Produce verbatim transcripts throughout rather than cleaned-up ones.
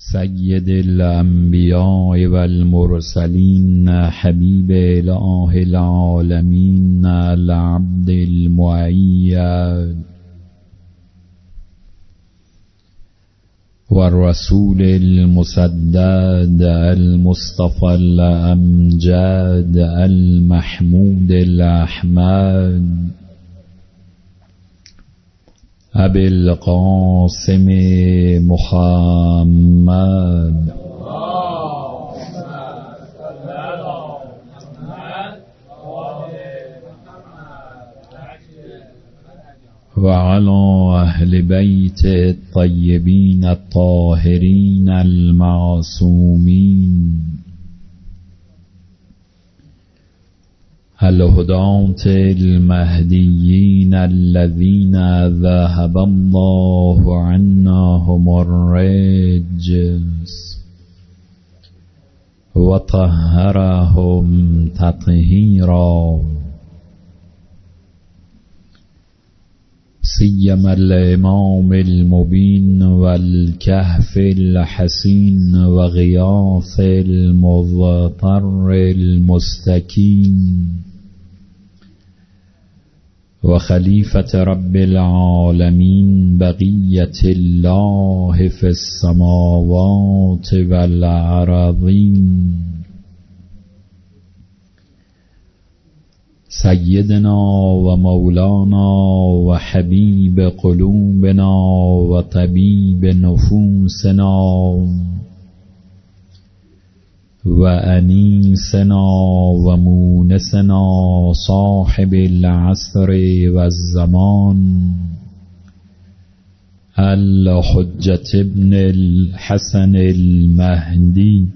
سید الانبیاء والمرسلین حبیب اله العالمین العبد المؤید والرسول المسدد المصطفى الامجد المحمود الاحمد ابی القاسم محمد وعلى اهل بیت الطیبین الطاهرین المعصومین الهداة المهدیین الذین ذهب الله عنهم الرجس وطهرهم تطهیرا سیما الامام المبین والکهف الحسین وغیاث المضطر المستکین وخلیفة رب العالمین بقیة الله فی السماوات والأرضین سیدنا و مولانا و حبیب قلوبنا و طبیب نفوسنا و انیسنا و مونسنا صاحب العصر و الزمان الحجة ابن الحسن المهدی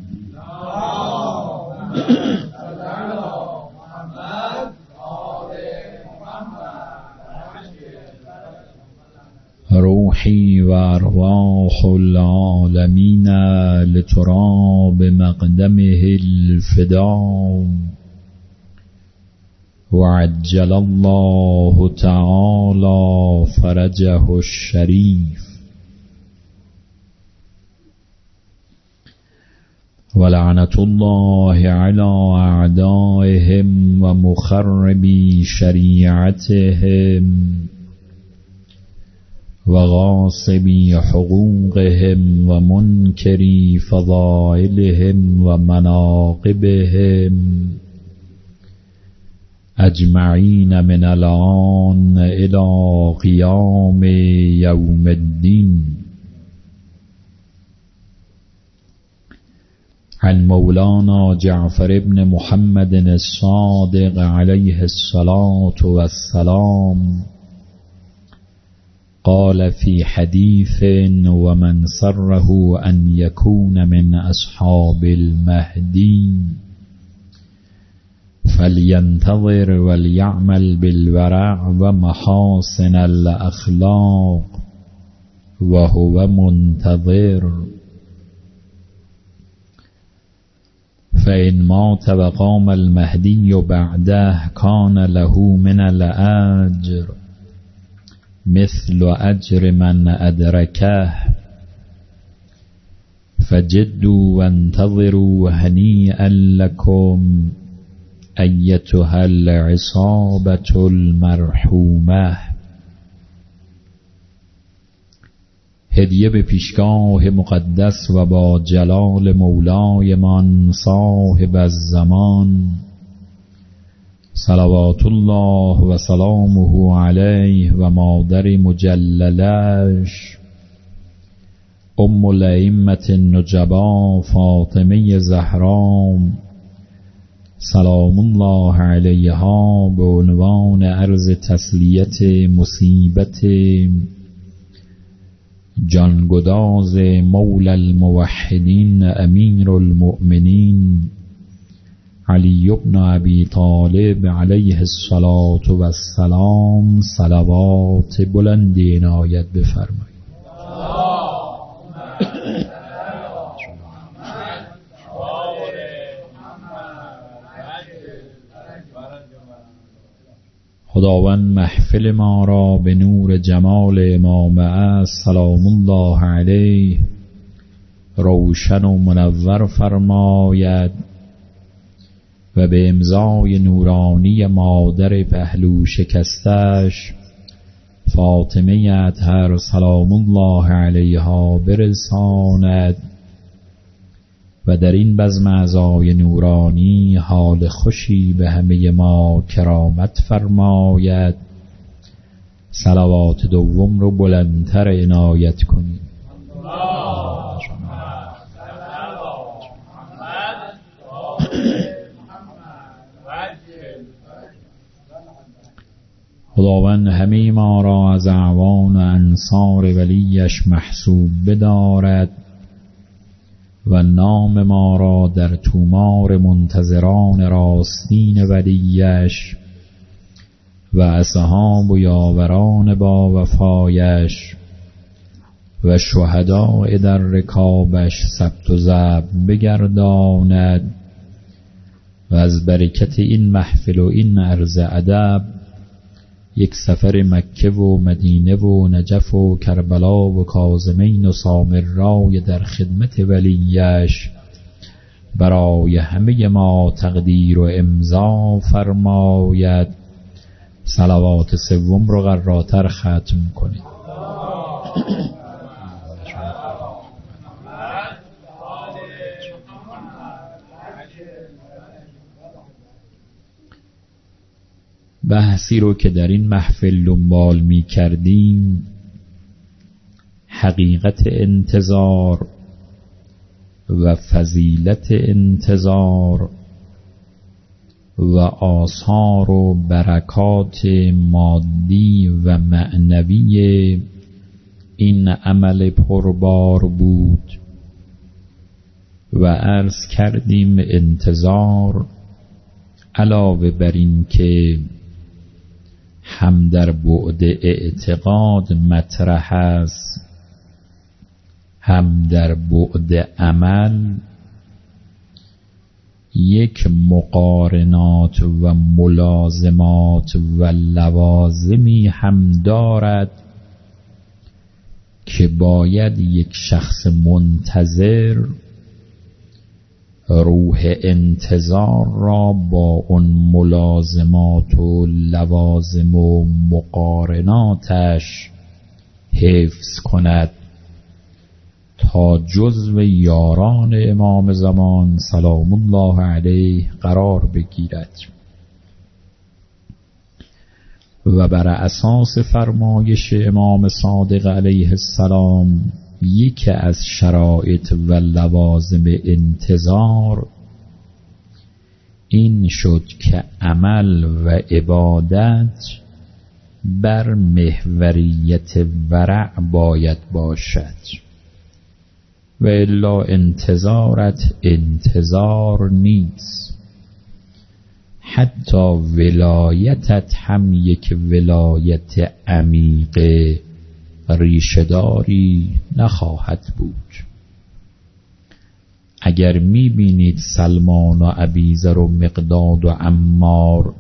روحی و ارواح العالمین لتراب مقدمه الفدا وعجل الله تعالی فرجه الشریف ولعنة الله على اعدائهم و مخربی شریعتهم وغاصبی حقوقهم و منکری فضائلهم و مناقبهم اجمعین من الآن الى قیام یوم الدین. عن مولانا جعفر بن محمد الصادق علیه الصلاة والسلام قال في حديث ومن سره أن يكون من أصحاب المهدي فلينتظر وليعمل بالورع ومحاسن الأخلاق وهو منتظر فإن مات وقام المهدي بعده كان له من الأجر مثل أجر من أدركه فجدوا وانتظروا هنيئا لكم أيتها العصابة المرحومة. هدیه به پیشگاه مقدس و با جلال مولایمان صاحب الزمان صلوات الله و سلامه علیه و مادر مجللش ام الائمة النجبا فاطمه زهرا سلام الله علیها به عنوان عرض تسلیت مصیبت جانگداز مولا الموحدین امیر المؤمنین علی بن ابی طالب علیه الصلاة و السلام صلوات بلندی عنایت بفرمایید. خداوند محفل ما را به نور جمال امام است سلام الله علیه روشن و منور فرماید و به امضای نورانی مادر پهلو شکستش فاطمه اطهر سلام الله علیها برساند و در این بزم اعضای نورانی حال خوشی به همه ما کرامت فرماید. صلوات دوم رو بلندتر عنایت کنید. خداوند همه ما را از اعوان و انصار ولیش محسوب بدارد و نام ما را در تومار منتظران راستین ولیش و اصحاب و یاوران با وفایش و شهداء در رکابش ثبت و ضبط بگرداند و از برکت این محفل و این عرض ادب یک سفر مکه و مدینه و نجف و کربلا و کاظمین و سامرای در خدمت ولیش برای همه ما تقدیر و امضا فرماید. صلوات سوم رو قراتر ختم کنید. بحثی رو که در این محفل دنبال می کردیم حقیقت انتظار و فضیلت انتظار و آثار و برکات مادی و معنوی این عمل پربار بود و عرض کردیم انتظار علاوه بر این که هم در بعد اعتقاد مطرح است هم در بعد عمل یک مقارنات و ملازمات و لوازمی هم دارد که باید یک شخص منتظر روح انتظار را با اون ملازمات و لوازم و مقارناتش حفظ کند تا جزو یاران امام زمان سلام الله علیه قرار بگیرد و بر اساس فرمایش امام صادق علیه السلام یکی از شرایط و لوازم انتظار این شد که عمل و عبادت بر محوریت ورع باید باشد و الا انتظارت انتظار نیست. حتی ولایتت هم یک ولایت عمیق ریشه‌داری نخواهد بود. اگر میبینید سلمان و ابیذر و مقداد و عمار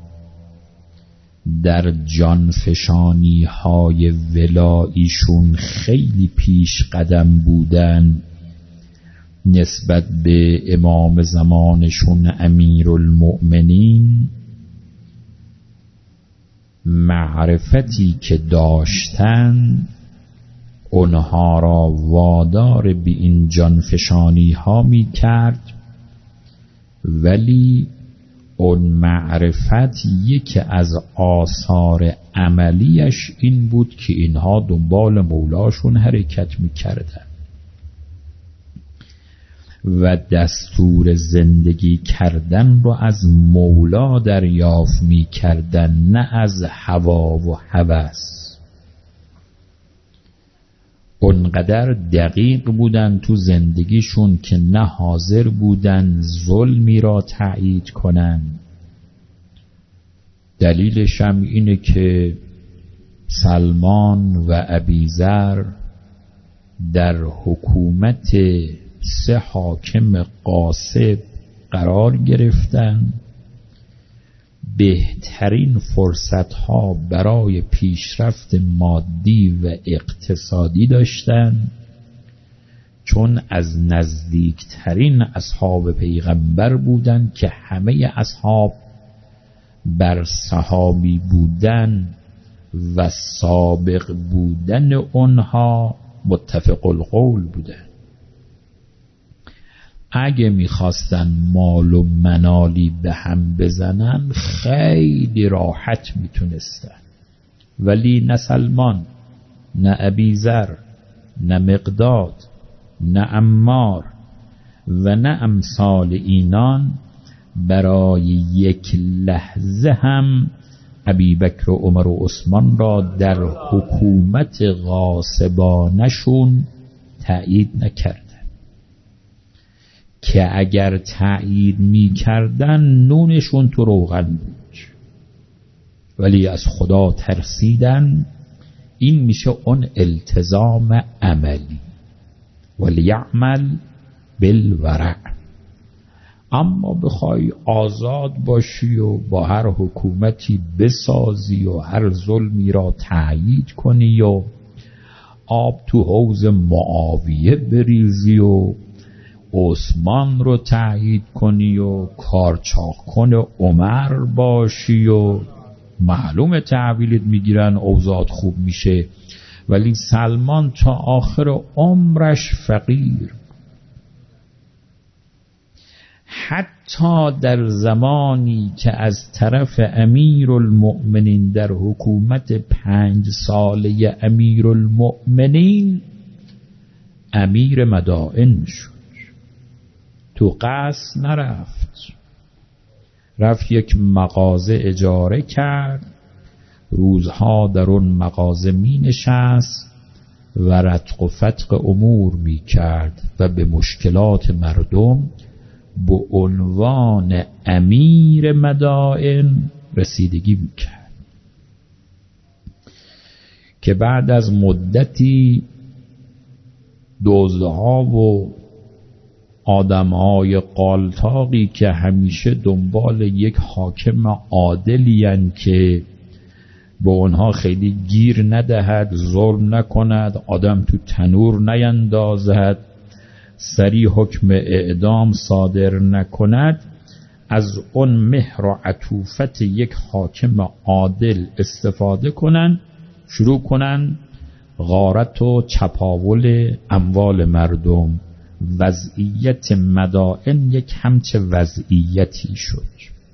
در جانفشانی های ولاییشون خیلی پیش قدم بودن نسبت به امام زمانشون امیرالمؤمنین، معرفتی که داشتن اونها را وادار به این جانفشانی ها می کرد، ولی اون معرفت یکی از آثار عملیش این بود که اینها دنبال مولاشون حرکت می کردن و دستور زندگی کردن رو از مولا دریافت می کردن، نه از هوا و هوس. اونقدر دقیق بودن تو زندگیشون که نه حاضر بودن ظلمی را تأیید کنن. دلیلش هم اینه که سلمان و ابیذر در حکومت سه حاکم غاصب قرار گرفتن، بهترین فرصتها برای پیشرفت مادی و اقتصادی داشتن، چون از نزدیکترین اصحاب پیغمبر بودند که همه اصحاب بر صحابی بودن و سابق بودن اونها متفق القول بودن. اگه میخواستن مال و منالی به هم بزنن خیلی راحت میتونستن، ولی نه سلمان، نه ابیذر، نه مقداد، نه عمار و نه امثال اینان برای یک لحظه هم ابی بکر و عمر و عثمان را در حکومت غاصبانشون تأیید نکردن، که اگر تأیید میکردن نونشون تو روغن بود، ولی از خدا ترسیدن. این میشه اون التزام عملی، ولیعمل بالورع. اما بخوای آزاد باشی و با هر حکومتی بسازی و هر ظلمی را تأیید کنی و آب تو حوض معاویه بریزی و عثمان رو تأیید کنی و کارچاق کن عمر باشی و معلومه تحویلت میگیرن، اوضاع خوب میشه، ولی سلمان تا آخر عمرش فقیر. حتی در زمانی که از طرف امیرالمؤمنین در حکومت پنج ساله امیرالمؤمنین امیر مدائن شد، تو قصر نرفت، رفت یک مغازه اجاره کرد، روزها در اون مغازه می نشست و رتق و فتق امور می کرد و به مشکلات مردم به عنوان امیر مدائن رسیدگی می کرد. که بعد از مدتی دزدها و آدمهای قالتاقی که همیشه دنبال یک حاکم عادلین که به اونها خیلی گیر ندهد، ظلم نکند، آدم تو تنور نیندازد، سریع حکم اعدام صادر نکند، از اون مهر و عطوفت یک حاکم عادل استفاده کنن، شروع کنن غارت و چپاول اموال مردم. وضعیت مدائن یک همچه وضعیتی شد.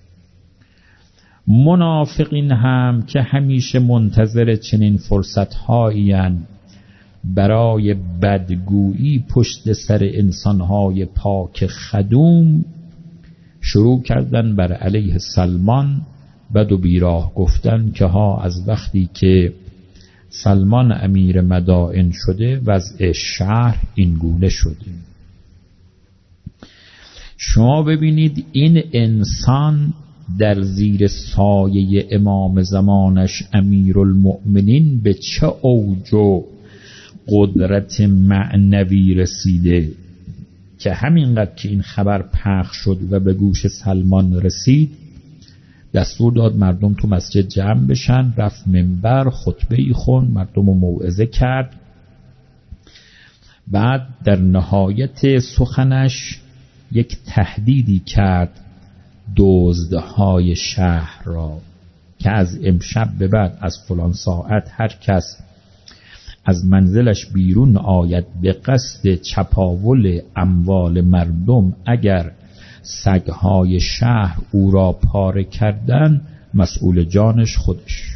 منافقین هم که همیشه منتظر چنین فرصت‌هایین برای بدگویی پشت سر انسان‌های پاک خدوم، شروع کردن بر علیه سلمان بد و بیراه گفتن که ها از وقتی که سلمان امیر مدائن شده وضع شهر این گونه شده. شما ببینید این انسان در زیر سایه امام زمانش امیرالمؤمنین به چه اوج و قدرت معنوی رسیده که همینقدر که این خبر پخش شد و به گوش سلمان رسید، دستور داد مردم تو مسجد جمع بشن، رفت منبر خطبه‌ای خوند، مردم رو موعظه کرد. بعد در نهایت سخنش یک تهدیدی کرد دزدهای شهر را که از امشب به بعد از فلان ساعت هر کس از منزلش بیرون آید به قصد چپاول اموال مردم، اگر سگهای شهر او را پاره کردن مسئول جانش خودش.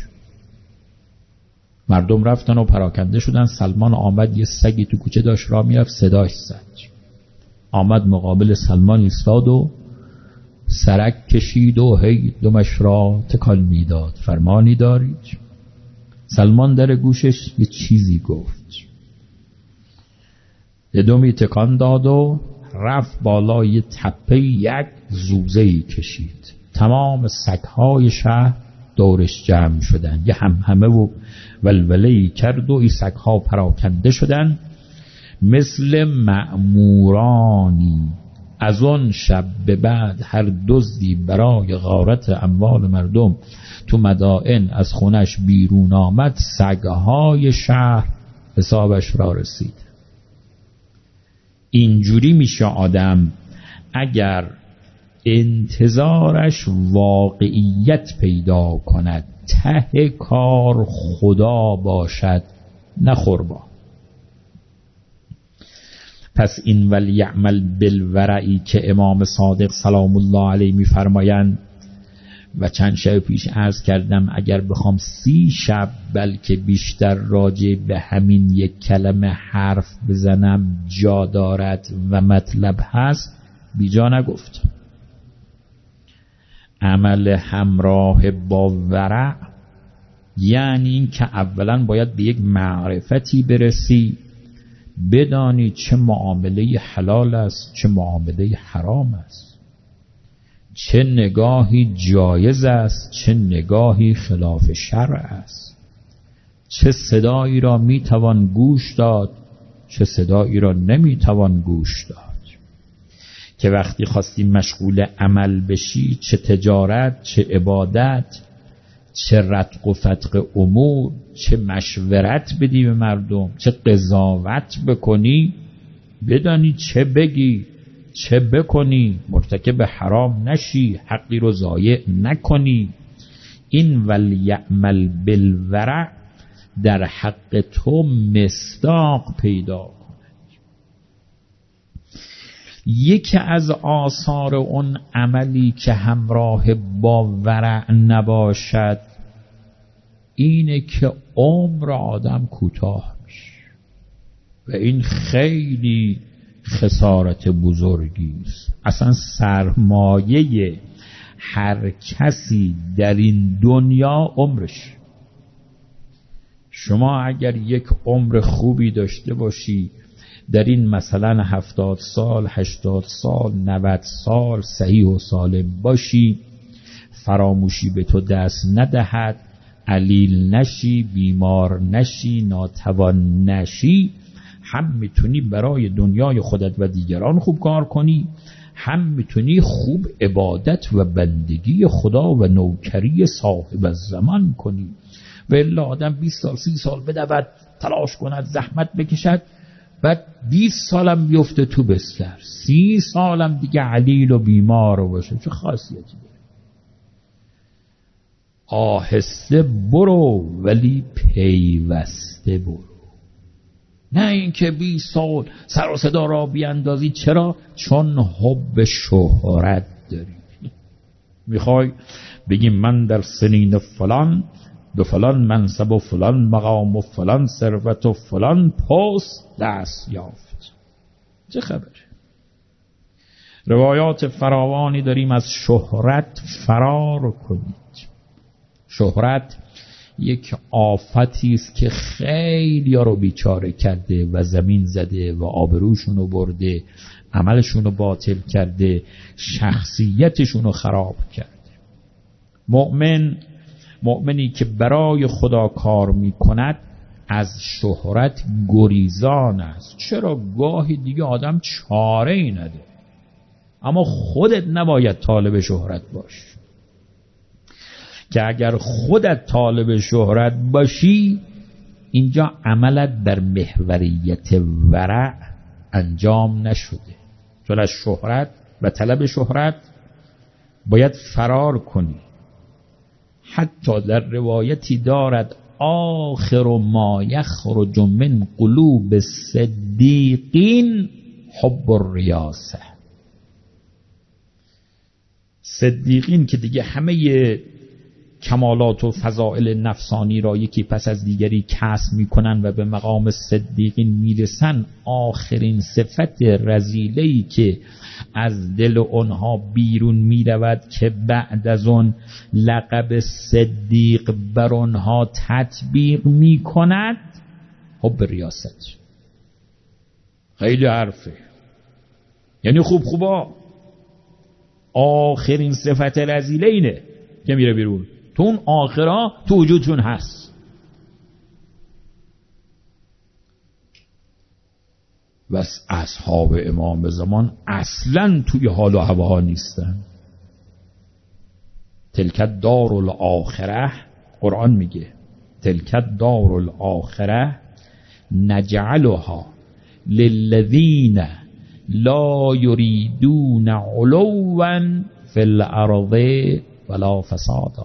مردم رفتن و پراکنده شدن. سلمان آمد، یه سگی تو کوچه داشت راه میرفت، صداش زد، آمد مقابل سلمان ایستاد و سرک کشید و هی دمش را تکان میداد. فرمانی دارید؟ سلمان در گوشش یه چیزی گفت، یه دمی تکان داد و رفت بالای یه تپه، یک زوزه‌ای کشید. تمام سگهای شهر دورش جمع شدن، یه همهمه و ولوله‌ای کرد و این سگها پراکنده شدن مثل مأمورانی. از اون شب به بعد هر دزدی برای غارت اموال مردم تو مدائن از خونش بیرون آمد، سگهای شهر حسابش را رسید. اینجوری میشه آدم اگر انتظارش واقعیت پیدا کند، ته کار خدا باشد نه قربان. پس این ولیعمل بالورعی که امام صادق سلام الله علیه میفرمایند و چند شب پیش عرض کردم اگر بخوام سی شب بلکه بیشتر راجع به همین یک کلمه حرف بزنم جا دارد و مطلب هست، بیجا نگفتم. عمل همراه با ورع یعنی این که اولا باید به یک معرفتی برسی، بدانی چه معامله حلال است چه معامله حرام است، چه نگاهی جایز است چه نگاهی خلاف شرع است، چه صدایی را میتوان گوش داد چه صدایی را نمیتوان گوش داد، که وقتی خواستی مشغول عمل بشی چه تجارت چه عبادت چه رتق و فتق امور، چه مشورت بدی به مردم چه قضاوت بکنی، بدانی چه بگی چه بکنی، مرتکب حرام نشی، حقی رو ضایع نکنی. این ولیعمل بالورع در حق تو مصداق پیدا کند. یکی از آثار اون عملی که همراه با ورع نباشد اینه که عمر آدم کوتاه میشه و این خیلی خسارت بزرگی است. اصلا سرمایه هر کسی در این دنیا عمرش. شما اگر یک عمر خوبی داشته باشی در این مثلا هفتاد سال هشتاد سال نود سال صحیح و سالم باشی، فراموشی به تو دست ندهد، علیل نشی، بیمار نشی، ناتوان نشی، هم میتونی برای دنیای خودت و دیگران خوب کار کنی، هم میتونی خوب عبادت و بندگی خدا و نوکری صاحب الزمان کنی. و الا آدم بیست سال سی سال بدود تلاش کند زحمت بکشد، بعد بیست سالم بیفته تو بستر، سی سالم دیگه علیل و بیمار باشه، چه خاصیتی داره؟ آهسته برو ولی پیوسته برو، نه اینکه بیست سال سر و صدا را بیاندازی. چرا؟ چون حب شهرت داری. میخوای بگی من در سنین فلان به فلان منصب و فلان مقام و فلان ثروت و فلان پست دست یافت، چه خبره؟ روایات فراوانی داریم از شهرت فرار کنید. شهرت یک آفتی است که خیلی ها رو بیچاره کرده و زمین زده و آبروشون رو برده، عملشون رو باطل کرده، شخصیتشون رو خراب کرده. مؤمن مؤمنی که برای خدا کار می کند از شهرت گریزان است. چرا؟ گاهی دیگه آدم چاره ای نداره. اما خودت نباید طالب شهرت باش، که اگر خودت طالب شهرت باشی اینجا عملت در محوریت ورع انجام نشده. چون از شهرت و طلب شهرت باید فرار کنی. حتی در روایتی دارد آخر ما یخرج من قلوب الصدیقین حب الریاسه. صدیقین که دیگه همه کمالات و فضائل نفسانی را یکی پس از دیگری کسب میکنن و به مقام صدیقین میرسن، آخرین صفت رذیله‌ای که از دل اونها بیرون میرود که بعد از اون لقب صدیق بر اونها تطبیق میکند حب ریاست. خیلی حرفه، یعنی خوب خوبا آخرین صفت رذیله اینه که میره بیرون. تو اون آخرا تو وجودتون هست. و اصحاب امام زمان اصلا توی حال و هوا نیستن. تلکت دار الاخره، قرآن میگه تلکت دار الاخره نجعلها للذین لا یریدون علوا فی الارض ولا فسادا.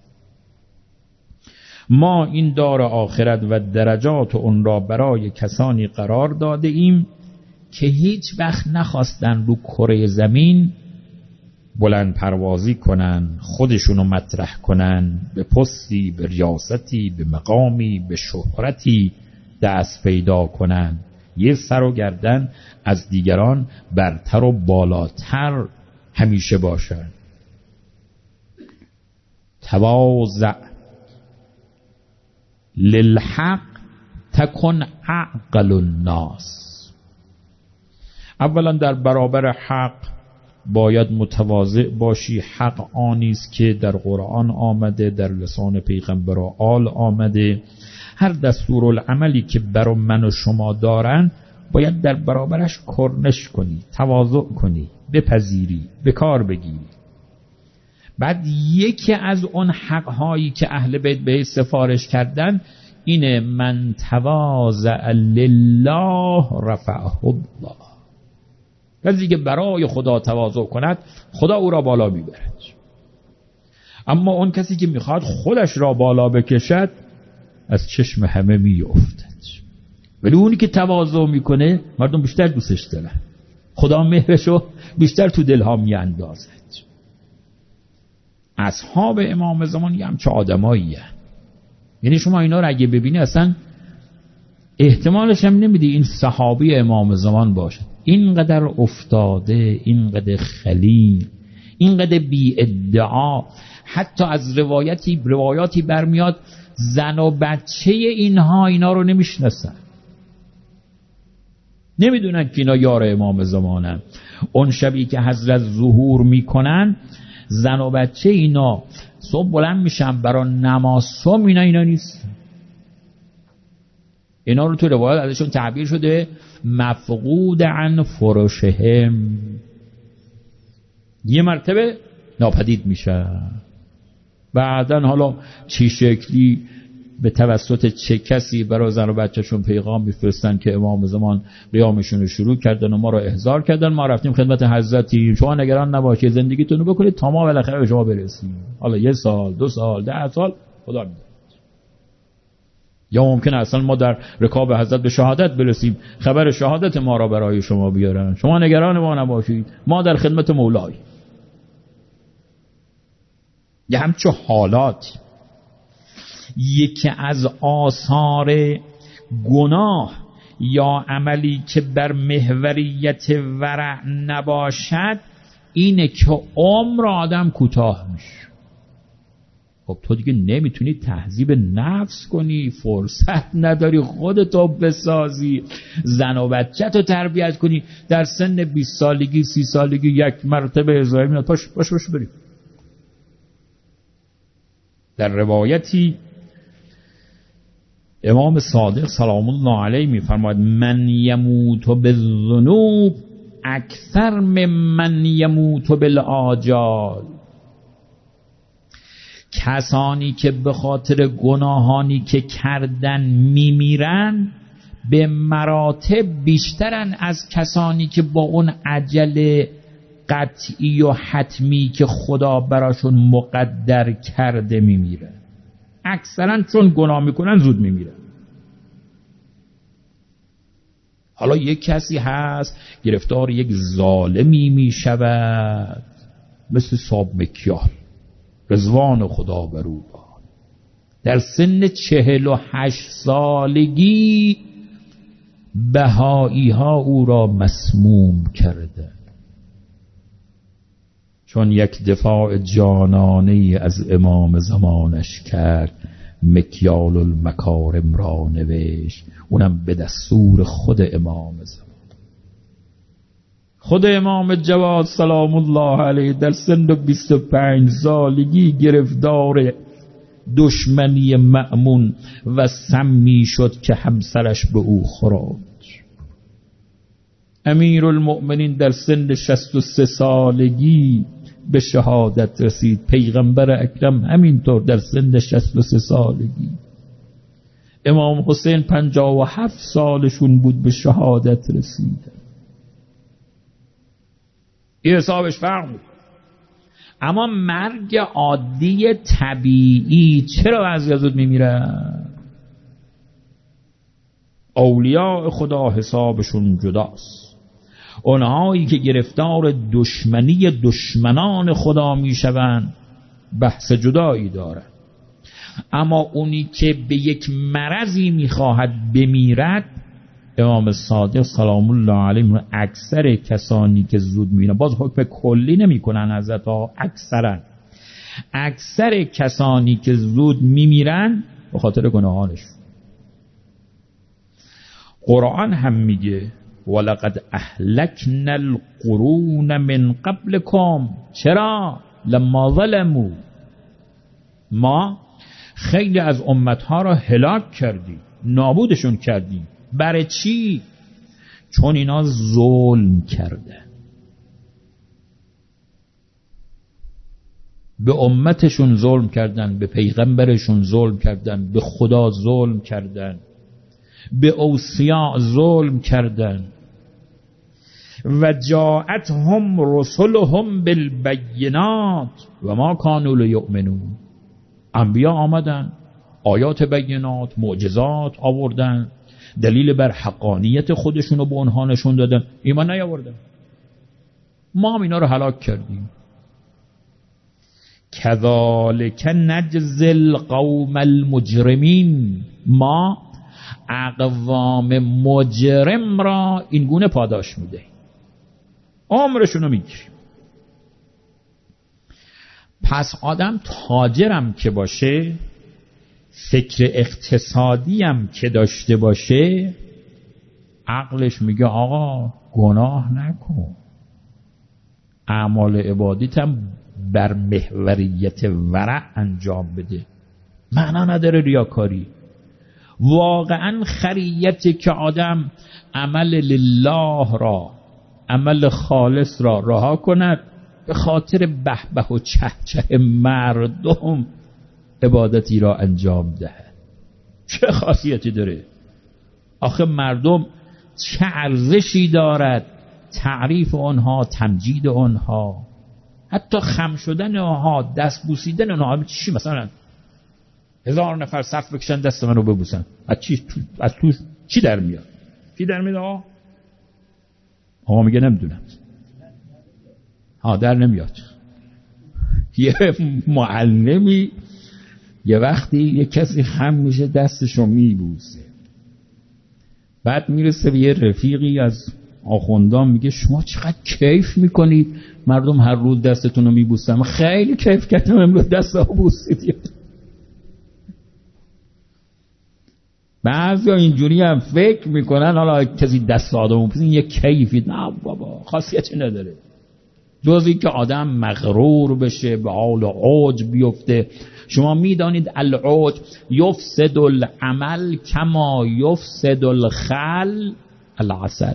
ما این دار آخرت و درجات اون را برای کسانی قرار داده ایم که هیچ وقت نخواستن رو کره زمین بلند پروازی کنن، خودشونو مطرح کنن، به پستی، به ریاستی، به مقامی، به شهرتی دست پیدا کنن، یه سر و گردن از دیگران برتر و بالاتر همیشه باشن. تواضع للحق تکن عقل الناس. اولا در برابر حق باید متواضع باشی. حق آنی است که در قرآن آمده، در لسان پیغمبر و آل آمده. هر دستورالعملی که برای من و شما دارن باید در برابرش کرنش کنی، تواضع کنی، بپذیری، به کار بگیری. بعد یکی از اون حقهایی که اهل بیت به سفارش کردن اینه من تواضع لله رفعه الله. کسی که برای خدا تواضع کند خدا او را بالا میبرد. اما اون کسی که میخواد خودش را بالا بکشد از چشم همه میافتد. ولی اونی که تواضع میکنه مردم بیشتر دوستش دارن، خدا مهرشو بیشتر تو دلها میاندازد. اصحاب امام زمان یه همچه آدمایی هست. یعنی شما اینا رو اگه ببینی اصلا احتمالش هم نمیدی این صحابی امام زمان باشه. اینقدر افتاده، اینقدر خلی، اینقدر بی ادعا. حتی از روایتی روایاتی برمیاد زن و بچه اینها اینا رو نمیشناسن، نمیدونن که اینا یار امام زمانن. اون شبی که حضرت ظهور میکنن زن و بچه اینا صبح بلند میشن برای نماز صبح، اینا اینا نیست. اینا رو تو روایات ازشون تعبیر شده مفقود عن فرشهم، یه مرتبه ناپدید میشه. بعدن حالا چی شکلی به توسط چه کسی برای زن و بچهشون پیغام میفرستن که امام زمان قیامشون رو شروع کردن و ما رو احضار کردن، ما رفتیم خدمت حضرتی، شما نگران نباشید زندگیتون رو بکنید تا ما بالاخره به شما برسیم. حالا یه سال، دو سال، ده سال خدا میده. یا ممکنه اصلا ما در رکاب حضرت به شهادت برسیم، خبر شهادت ما را برای شما بیارن، شما نگران ما نباشید، ما در خدمت مولای. یه همچه حالات. یکی از آثار گناه یا عملی که بر محوریت ورع نباشد اینه که عمر آدم کوتاه میشه. خب تو دیگه نمیتونی تهذیب نفس کنی، فرصت نداری خودتو بسازی، زن و بچه تو تربیت کنی. در سن بیست سالگی سی سالگی یک مرتبه ازایی میاد پاش پاش پاش بریم. در روایتی امام صادق سلام الله علیه میفرماید من یموت بالذنوب اکثر ممن یموت بالآجال. کسانی که به خاطر گناهانی که کردن میمیرن به مراتب بیشترن از کسانی که با اون عجل قطعی و حتمی که خدا براشون مقدر کرده میمیرن. اکثرا چون گناه میکنن زود میمیرن. حالا یک کسی هست گرفتار یک ظالمی میشود مثل صاحب مکیال رضوان خدا بر او باد، در سن چهل و هشت سالگی بهایی ها او را مسموم کرده چون یک دفاع جانانه از امام زمانش کرد. مکیال المکارم را نوشت، اونم به دستور خود امام زمان. خود امام جواد سلام الله علیه در سن بیست و پنج سالگی گرفتار دشمنی مأمون و سمی شد که همسرش به او خورد. امیر المؤمنین در سن شصت و سه سالگی به شهادت رسید. پیغمبر اکرم همینطور در سن شصت و سه سالگی. امام حسین پنجاه و هفت سالشون بود به شهادت رسیدن. یه حسابش فرق میکنه. اما مرگ عادی طبیعی چرا بعضی زود میمیره؟ اولیاء خدا حسابشون جداست. اونهایی که گرفتار دشمنی دشمنان خدا میشوند بحث جدایی داره. اما اونی که به یک مرضی میخواهد بمیرد، امام صادق سلام الله علیه اکثر کسانی که زود میمیرن، باز حکم کلی نمی کنن حضرت، اکثرا اکثر کسانی که زود میمیرن به خاطر گناهانش. قرآن هم میگه ولقد اهلکنا القرون من قبلکم. چرا؟ لما ظلموا، ما خیلی از امتها را هلاک کردیم، نابودشون کردیم. برای چی؟ چون اینا ظلم کردن، به امتشون ظلم کردن، به پیغمبرشون ظلم کردن، به خدا ظلم کردن، به اوصیا ظلم کردن. و جاءتهم رسلهم بالبینات و ما کانوا لیؤمنون. انبیا آمدن، آیات بینات، معجزات آوردن، دلیل بر حقانیت خودشونو به اونها نشون دادن، ایمان نیاوردن. ما هم اینا رو هلاک کردیم. کذالک نجزی القوم المجرمین. ما اقوام مجرم را این گونه پاداش میدهیم، عمرشونو میگیریم. پس آدم تاجرم که باشه، فکر اقتصادی هم که داشته باشه، عقلش میگه آقا گناه نکن، اعمال عبادیت هم بر محوریت ورع انجام بده، معنا نداره ریاکاری. واقعا خریتی که آدم عمل لله را، عمل خالص را رها کند به خاطر بهبه و چهچه مردم عبادتی را انجام دهد، چه خاصیتی داره؟ آخه مردم چه ارزشی دارد؟ تعریف آنها، تمجید آنها، حتی خم شدن آنها، دست بوسیدن آنها. چی مثلا هزار نفر صف بکشن دست منو ببوسن، از چی تو از تو چی در میاد؟ چی در میاد آقا؟ آقا میگه نمیدونم. ها در نمیاد. یه معلمی یه وقتی یه کسی خم میشه دستشو میبوسه، بعد میرسه به یه رفیقی از آخوندان میگه شما چقدر کیف میکنید مردم هر روز دستتون رو میبوسن. خیلی کیف کردم امروز دست ها بوسید. بعضی اینجوری هم فکر میکنن حالا کسی دست آدم بوسید یه کیفی. نه بابا، خاصیتی نداره، جزی که آدم مغرور بشه، به حال عجب بیفته. شما میدانید العجب یفسد العمل کما یفسد الخل العسل.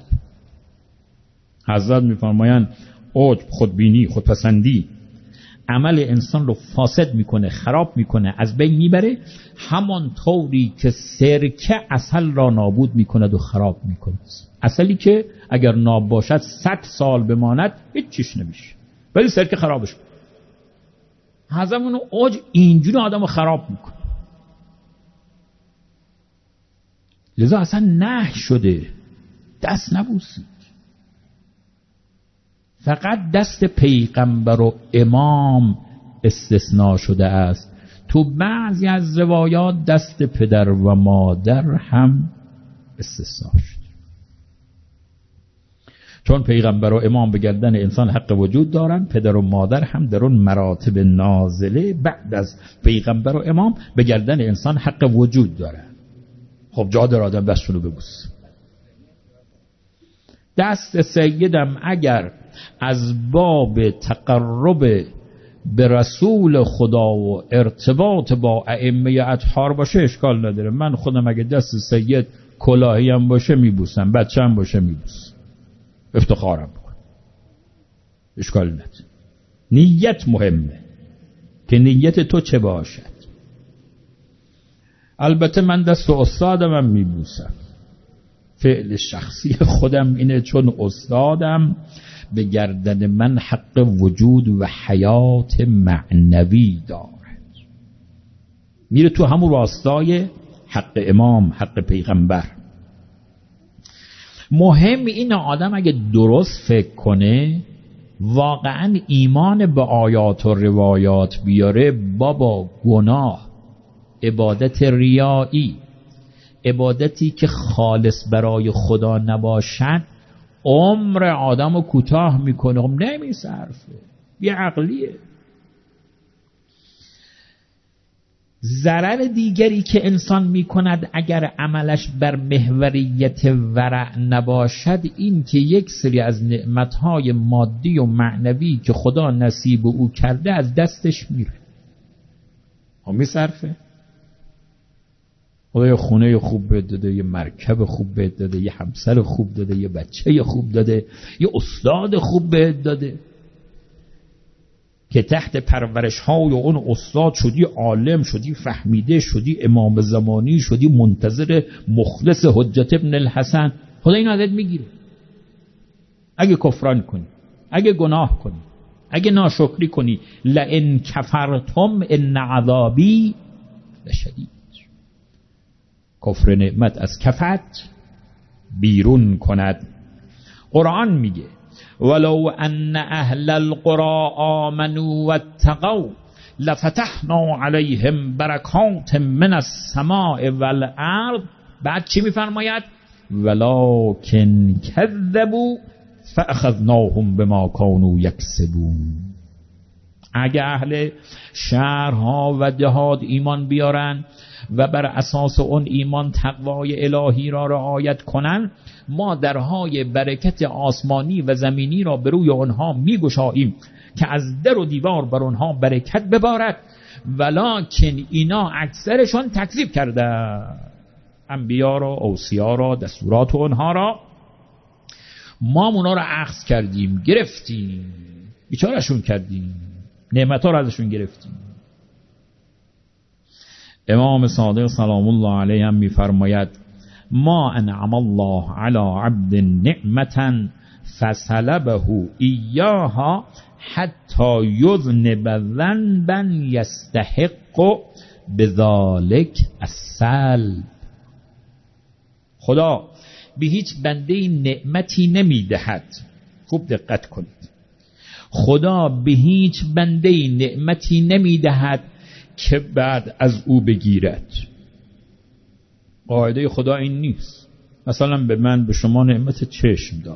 حضرت میفرمایند عجب، خودبینی، خودپسندی عمل انسان رو فاسد میکنه، خراب میکنه، از بین میبره، همان طوری که سرکه عسل را نابود میکند و خراب میکنه. عسلی که اگر ناب باشد صد سال بماند هیچ چیش نمیشه، ولی سرکه خرابش میکنه. حضرت عجب اینجوری آدم رو خراب میکنه. لذا اصلا نهی شده دست نبوسید، فقط دست پیغمبر و امام استثناء شده است. تو بعضی از روایات دست پدر و مادر هم استثناء شده، چون پیغمبر و امام به گردن انسان حق وجود دارن، پدر و مادر هم در اون مراتب نازله بعد از پیغمبر و امام به گردن انسان حق وجود دارن. خب جا داره آدم دستشونو ببوس. دست سیدم اگر از باب تقرب به رسول خدا و ارتباط با ائمه اطهار باشه اشکال نداره. من خودم اگه دست سید کلاهی هم باشه میبوسم، بچه هم باشه میبوسم، افتخارم بکن، اشکال نداره. نیت مهمه که نیت تو چه باشد. البته من دست استادم هم میبوسم، فعل شخصی خودم اینه، چون استادم به گردن من حق وجود و حیات معنوی دارد. میره تو همون راستای حق امام، حق پیغمبر. مهم اینه آدم اگه درست فکر کنه واقعا ایمان به آیات و روایات بیاره، بابا گناه، عبادت ریایی، عبادتی که خالص برای خدا نباشد عمر آدم رو کوتاه میکنه، نمیصرفه، یه عقلیه. ضرر دیگری که انسان میکند اگر عملش بر محوریت ورع نباشد این که یک سری از نعمتهای مادی و معنوی که خدا نصیب او کرده از دستش میره، میصرفه. خدا یه خونه خوب بهت داده، یه مرکب خوب بهت داده، یه همسر خوب داده، یه بچه خوب داده، یه استاد خوب بهت داده که تحت پرورش های اون استاد شدی عالم، شدی فهمیده، شدی امام زمانی، شدی منتظر مخلص حجت ابن الحسن. خدا این ازت میگیره اگه کفران کنی، اگه گناه کنی، اگه ناشکری کنی. لئن کفرتم ان عذابی لشدید. کفر نعمت از کفت بیرون کند. قرآن میگه ولو ان اهل القرى آمنوا واتقوا لفتحنا علیهم برکات من السماء والارض. بعد چی میفرماید؟ ولکن کذبوا فاخذناهم بما كانوا یکسبون. اگه اهل شهرها و دهات ایمان بیارن و بر اساس اون ایمان تقوای الهی را رعایت کنن، ما درهای برکت آسمانی و زمینی را به روی آنها میگشاییم که از در و دیوار بر آنها برکت ببارد. ولکن اینا اکثرشون تکذیب کرده، انبیا را، اوصیا را، دستورات اونها را. ما اونا را اخذ کردیم، گرفتیم، بیچارهشون کردیم، نعمتها را ازشون گرفتیم. امام صادق سلام الله علیه هم میفرماید ما انعم الله علی عبد نعمتا فسلبه ایاها حتی یذنب ذنبا یستحق بذلک السلب. خدا به هیچ بنده نعمتی نمیدهد. خوب دقت کنید، خدا به هیچ بنده نعمتی نمیدهد که بعد از او بگیرد. قاعده خدا این نیست. مثلا به من، به شما نعمت چشم داد،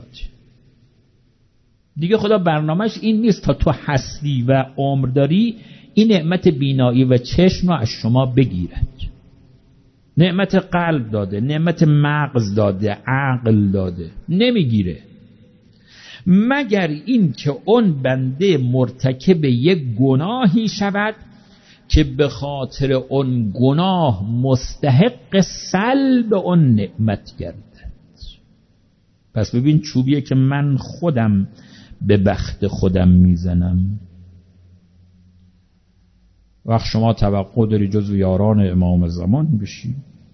دیگه خدا برنامهش این نیست تا تو هستی و عمر داری این نعمت بینایی و چشم رو از شما بگیرد. نعمت قلب داده، نعمت مغز داده، عقل داده، نمیگیره مگر این که اون بنده مرتکب یک گناهی شود که به خاطر اون گناه مستحق سلب اون نعمت گردد. پس ببین چوبیه که من خودم به بخت خودم میزنم. وقت شما توقع داری جزو یاران امام زمان بشی،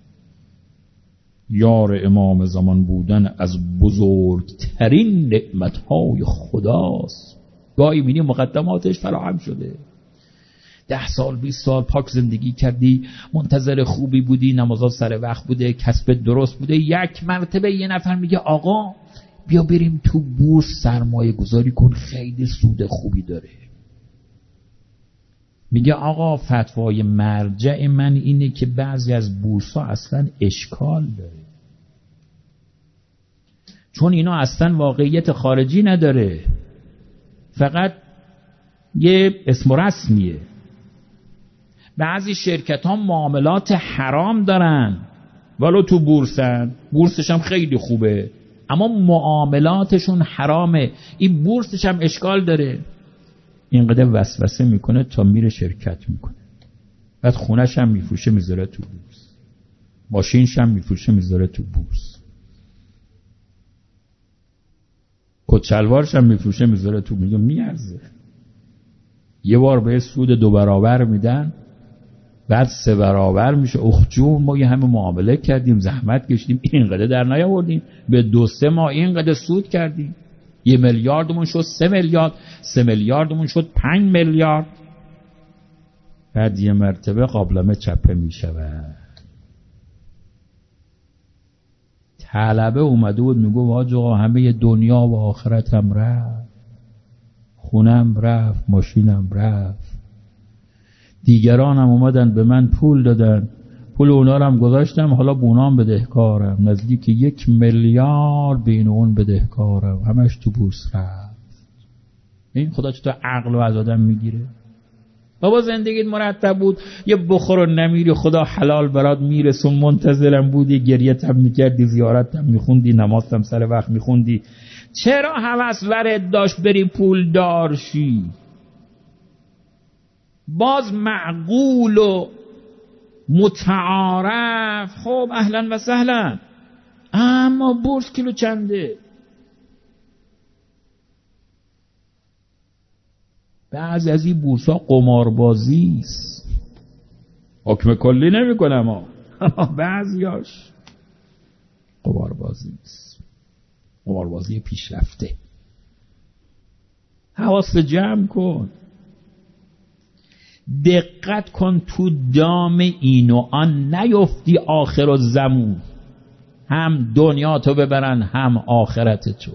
یار امام زمان بودن از بزرگترین نعمتهای خداست. گاهی می‌بینی مقدماتش فراهم شده، ده سال بیست سال پاک زندگی کردی، منتظر خوبی بودی، نمازات سر وقت بوده، کسب درست بوده، یک مرتبه یه نفر میگه آقا بیا بریم تو بورس سرمایه گذاری کن، خیلی سود خوبی داره. میگه آقا فتوای مرجع من اینه که بعضی از بورس ها اصلا اشکال داره، چون اینا اصلا واقعیت خارجی نداره، فقط یه اسم و رسمیه. بعضی شرکت ها معاملات حرام دارن ولو تو بورسن، بورسش هم خیلی خوبه اما معاملاتشون حرامه، این بورسش هم اشکال داره. اینقدر وسوسه میکنه تا میره شرکت میکنه، بعد خونش هم میفروشه میذاره تو بورس، ماشینش هم میفروشه میذاره تو بورس، کت شلوارش هم میفروشه میذاره تو. میگه میارزه. یه بار به سود دو برابر میدن، بعد سه برابر میشه. اخ جون ما یه همه معامله کردیم، زحمت کشیدیم، اینقدر در نیاوردیم، به دو سه ماه اینقدر سود کردیم. یه میلیاردمون شد سه میلیارد، سه میلیاردمون شد پنج میلیارد. بعد یه مرتبه قابلمه چپه می شود. طلبه اومده بود میگو واج آقا همه دنیا و آخرتم رفت، خونم رفت، ماشینم رفت. دیگرانم اومدن به من پول دادن، پول اونا رو هم گذاشتم، حالا به اونام بدهکارم، نزدیک یک میلیارد بین اون بدهکارم، همش تو بورس رفت. این خدا چطور عقل و از آدم میگیره؟ بابا زندگیت مرتب بود، یه بخور و نمیری، خدا حلال برات میرسون، منتظرم بودی، گریت هم میکردی، زیارت هم میخوندی، نماز هم سر وقت میخوندی، چرا هوس ورد داشت بری پول دارشی؟ باز معقول و متعارف، خب اهلا و سهلا، اما بورس کیلو چنده؟ بعضی از این بورس ها قماربازی است، حکم کلی نمی کنم ها، بعضیاش قماربازی است، قماربازی پیشرفته. حواس جمع کن، دقت کن تو دام این و آن نیفتی، آخر و زمون هم دنیا تو ببرن هم آخرت تو.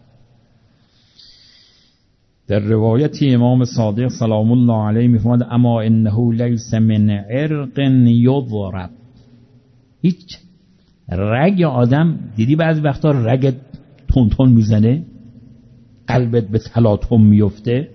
در روایت امام صادق سلام الله علیه میفرماید اما انه لیس من عرق یضرب. هیچ رگ آدم دیدی بعضی وقتا رگ تون تون میزنه، قلبت به تلاطم میفته،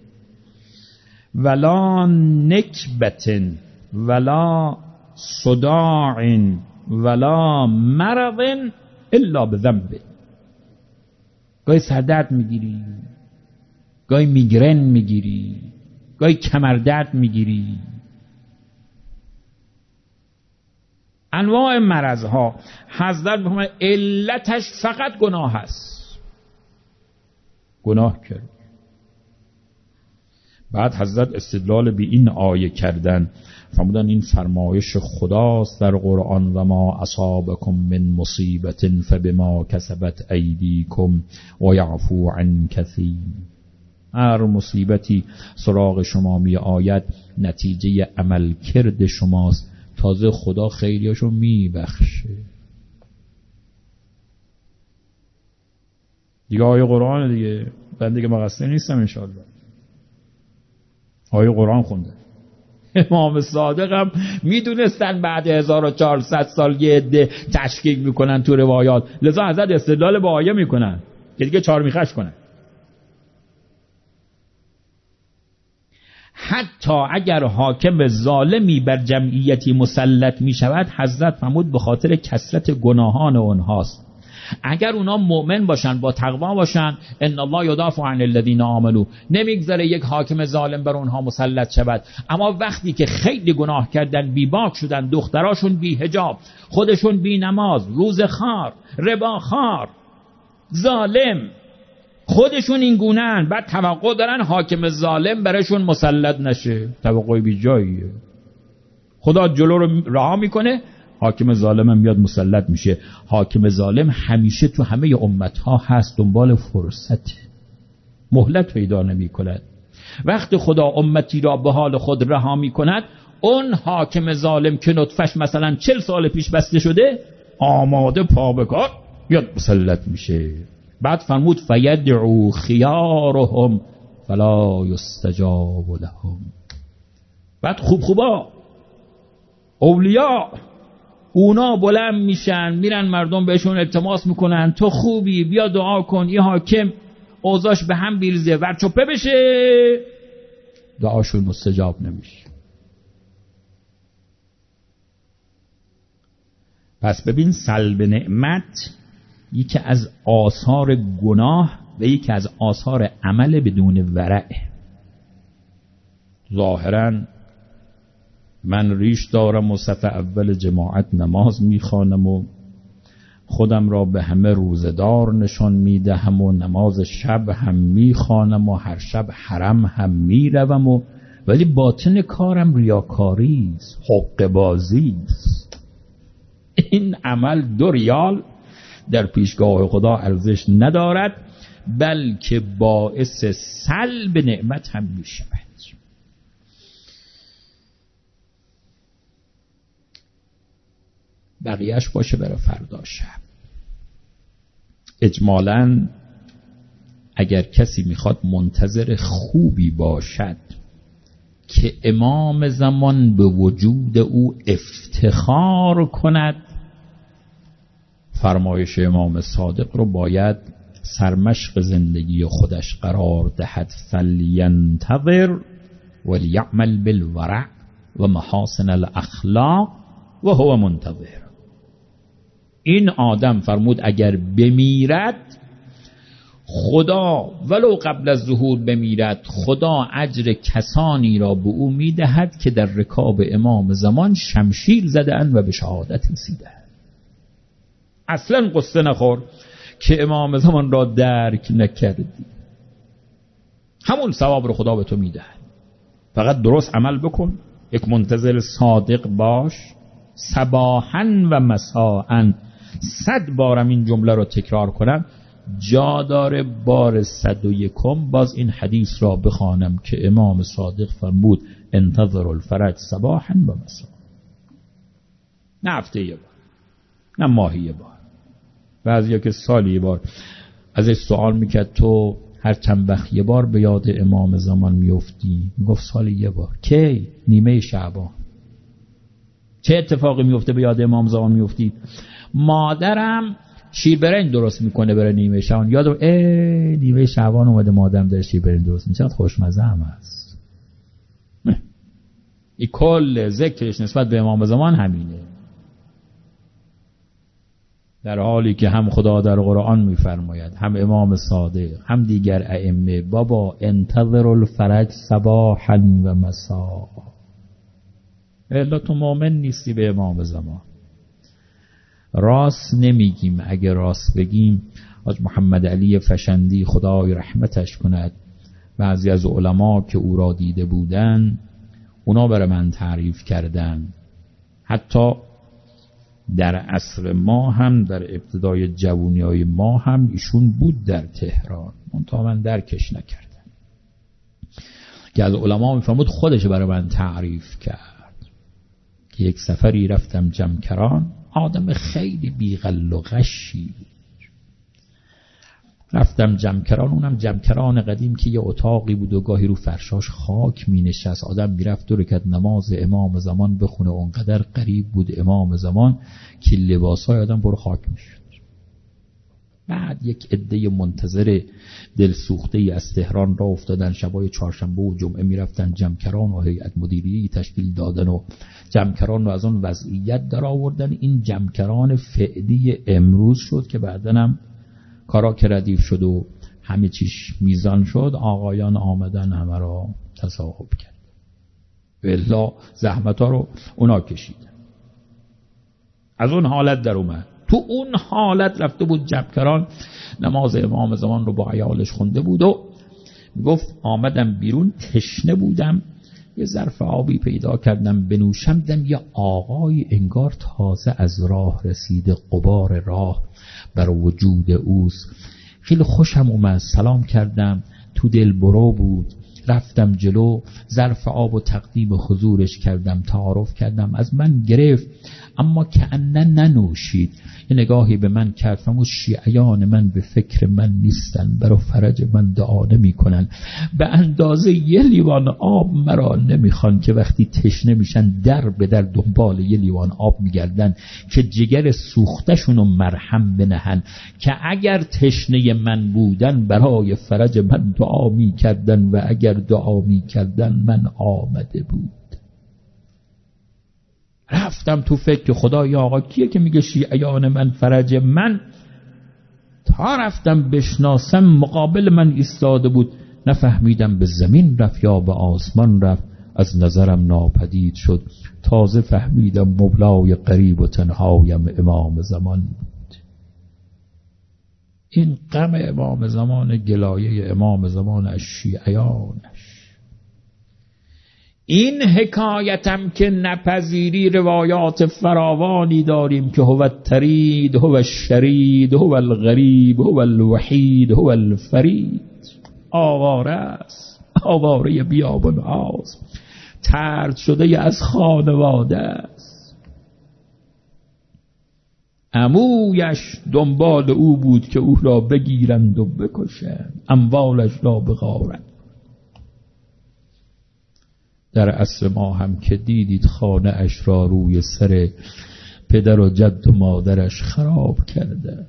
ولا نکبت ولا صداع ولا مرض الا بذنب. گاهی سردرد میگیری، گاهی میگرن میگیری، گاهی کمردرد میگیری، انواع مرضها. حضرت میفرماید علتش فقط گناه هست، گناه کرد. بعد حضرت استدلال به این آیه کردن، فرمودن این فرمایش خداست در قرآن و ما اصابکم من مصیبت فبما کسبت ایدیکم و یعفو عن کثیر. هر مصیبتی سراغ شما می آید نتیجه عمل کرد شماست، تازه خدا خیریاشو می بخشه. دیگه آیه قرآن دیگه، من دیگه مقصر نیستم انشاءالله. آیه قرآن خونده. امام صادق هم میدونستن بعد هزار و چهارصد سال یه عده تشکیک میکنن تو روایات، لذا حضرت استدلال با آیه میکنن که دیگه چهار میخش کنن. حتی اگر حاکم ظالمی بر جمعیتی مسلط می شود، حضرت فرمود به خاطر کثرت گناهان اونهاست. اگر اونا مؤمن باشن، با تقوا باشن، ان الله یدافع عن الذین آمنوا، نمیگذاره یک حاکم ظالم بر اونها مسلط شود. اما وقتی که خیلی گناه کردن، بی باک شدن، دختراشون بی حجاب، خودشون بی نماز، روزخوار، رباخوار، ظالم، خودشون این گونه‌ان، بعد توقع دارن حاکم ظالم برشون مسلط نشه. توقعی بی جاییه. خدا جلو رو رها میکنه، حاکم ظالم هم میاد مسلط میشه. حاکم ظالم همیشه تو همه امتها هست، دنبال فرصت، مهلت پیدا نمی کند. وقتی خدا امتی را به حال خود رها می کند، اون حاکم ظالم که نطفش مثلا چل سال پیش بسته شده، آماده پا به کار میاد مسلط میشه. بعد فرمود فیدعو خیارهم فلا یستجاب لهم. بعد خوب خوبا اولیاء اونا بلند میشن، میرن مردم بهشون التماس میکنن تو خوبی بیا دعا کن، این حاکم اوضاعش به هم بیرزه ورچوپه بشه، دعاشون مستجاب نمیشه. پس ببین سلب نعمت یکی از آثار گناه و یکی از آثار عمل بدون ورع. ظاهراً من ریش دارم و صف اول جماعت نماز میخوانم و خودم را به همه روزدار نشان میدهم و نماز شب هم میخوانم و هر شب حرم هم میروم و ولی باطن کارم ریاکاری است، حق بازی است. این عمل دو ریال در پیشگاه خدا ارزش ندارد. بلکه باعث سلب نعمت هم می شود. بقیهش باشه برای فردا شب. اجمالاً اگر کسی میخواد منتظر خوبی باشد که امام زمان به وجود او افتخار کند، فرمایش امام صادق رو باید سرمشق زندگی خودش قرار دهد. فلینتظر ولیعمل بالورع و محاسن الاخلاق و هو منتظر. این آدم فرمود اگر بمیرد خدا ولو قبل از ظهور بمیرد، خدا اجر کسانی را به او میدهد که در رکاب امام زمان شمشیر زده اند و به شهادت رسیدند. اصلا قصه نخور که امام زمان را درک نکردی، همون ثواب رو خدا به تو میدهد. فقط درست عمل بکن، یک منتظر صادق باش. صباحا و مساء، صد بارم این جمله رو تکرار کنم، جا داره بار صد و یکم باز این حدیث را بخوانم که امام صادق فرمود انتظر الفرج صباحا و مساء. نه هفته یه بار، نه ماهی یه بار. بعضیا که سالی یه بار ازش سوال میکرد تو هر چند وقت یه بار به یاد امام زمان میفتی؟ میگفت سالی یه بار. کی؟ نیمه شعبان. چه اتفاقی میفته به یاد امام زمان میفتی؟ مادرم شیر برنج درست میکنه برای نیمه شعبان، یادم ای نیمه شعبان اومده مادرم داره شیر برنج درست میشه، خوشمزه هم هست. این کل ذکرش نسبت به امام زمان همینه، در حالی که هم خدا در قرآن میفرماید، هم امام صادق، هم دیگر ائمه، بابا انتظر الفرج صباحا و مساء. الا تو مؤمن نیستی به امام زمان. راست نمیگیم. اگه راست بگیم حاج محمد علی فشندی خدای رحمتش کند، بعضی از علما که او را دیده بودن اونا برای من تعریف کردن. حتی در عصر ما هم، در ابتدای جوونیای ما هم ایشون بود در تهران، منتها من درکش نکردم. که از علما میفرمود خودش برای من تعریف کرد که یک سفری رفتم جمکران، آدم خیلی بیغل و غشی بود. رفتم جمکران، اونم جمکران قدیم که یه اتاقی بود و گاهی رو فرشاش خاک می نشست. آدم می رفت دو رکعت نماز امام زمان بخونه. اونقدر قریب بود امام زمان که لباسای آدم پر خاک می شد. بعد یک عده منتظر دلسوخته ای از تهران را افتادن، شبای چهارشنبه و جمعه می رفتن جمکران و هیئت مدیری تشکیل دادن و جمکران رو از اون وضعیت در آوردن. این جمکران فعلی امروز شد که بعدن هم کارا که ردیف شد و همه چیش میزان شد، آقایان آمدن همه را تصاحب کرد. والله زحمت ها رو اونا کشیدن. از اون حالت در اومد. تو اون حالت رفته بود جمکران، نماز امام زمان رو با عیالش خونده بود و گفت آمدم بیرون، تشنه بودم، یه ظرف آبی پیدا کردم بنوشم، دیدم یه آقای انگار تازه از راه رسیده، غبار راه بر وجود اوست. خیلی خوشم اومد، سلام کردم، تو دل برو بود. رفتم جلو، ظرف آب و تقدیم حضورش کردم، تعارف کردم، از من گرفت اما که انه ننوشید. یه نگاهی به من کرد، فرمود شیعیان من به فکر من نیستن، برای فرج من دعا نمی کنن، به اندازه یه لیوان آب مرا نمیخوان که وقتی تشنه میشن در به در دنبال یه لیوان آب میگردن که جگر سوختشون رو مرهم بنهن، که اگر تشنه من بودن برای فرج من دعا میکردن و اگر دعا میکردن من آمده بود. رفتم تو فکر که خدایا آقا کیه که میگه شیعیان من فرج من؟ تا رفتم بشناسم مقابل من ایستاده بود، نفهمیدم به زمین رفت یا به آسمان رفت، از نظرم ناپدید شد. تازه فهمیدم مولای قریب و تنهایم امام زمان بود. این غم امام زمان، گلایه امام زمان از شیعیانش، این حکایتم که نپذیری روایات فراوانی داریم که هو الترید هو الشرید هو الغریب هو الوحید هو الفرید. آواره است، آواره بیابان هاست، طرد شده از خانواده است. عمویش دنبال او بود که او را بگیرند و بکشند، اموالش را بغارند. در عصر ما هم که دیدید خانه اش را روی سر پدر و جد و مادرش خراب کرده.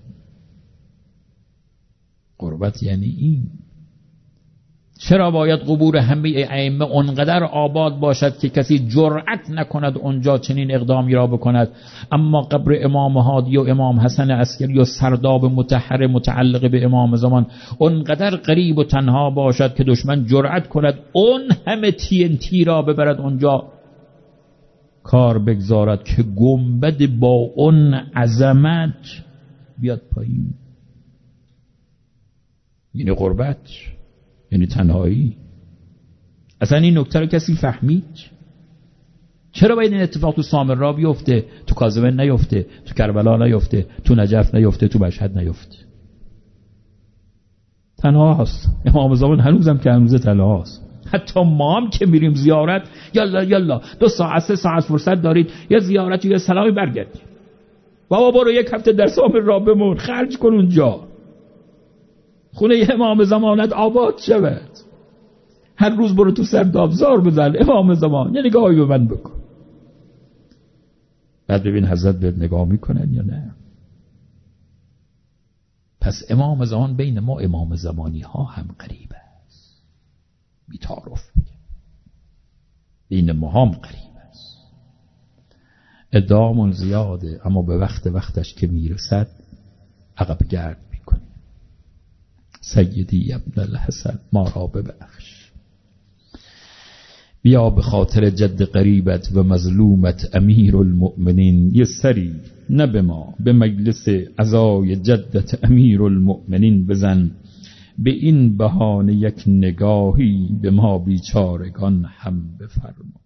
غربت یعنی این. چرا باید قبور همه ائمه اونقدر آباد باشد که کسی جرأت نکند اونجا چنین اقدامی را بکند، اما قبر امام هادی و امام حسن عسکری و سرداب مطهر متعلق به امام زمان اونقدر قریب و تنها باشد که دشمن جرأت کند اون همه تی ان تی را ببرد اونجا کار بگذارد که گنبد با اون عظمت بیاد پایین؟ یعنی غربت، یعنی تنهایی. اصلا این نکته رو کسی فهمید؟ چرا باید این اتفاق تو سامرا بیفته، تو کاظمن نیفته، تو کربلا نیفته، تو نجف نیفته، تو مشهد نیفته؟ تنها هست. امام زمان هنوزم که هنوز تنها هست. حتی ما هم که میریم زیارت، یلا یلا دو ساعت سه ساعت فرصت دارید یه زیارت یا سلامی برگردید. بابا برو یک هفته در سامرا بمون، خرج کن اونجا، خونه امام زمانت آباد شود. هر روز برو تو سردابزار بزن امام زمان، یه نگاهی به من بکن، بعد ببین حضرت به نگاه میکنن یا نه. پس امام زمان بین ما امام زمانی ها هم قریب است، بی تعارف میگه بین ما هم قریب است. ادعامون زیاده، اما به وقت وقتش که میرسد عقب گرد میکنه. سیدی ابن الحسن ما را ببخش، بیا به خاطر جد قریبت و مظلومت امیر المؤمنین یه سری نه به ما، به مجلس عزای جدت امیر المؤمنین بزن، به این بهانه یک نگاهی به ما بیچارگان هم بفرما.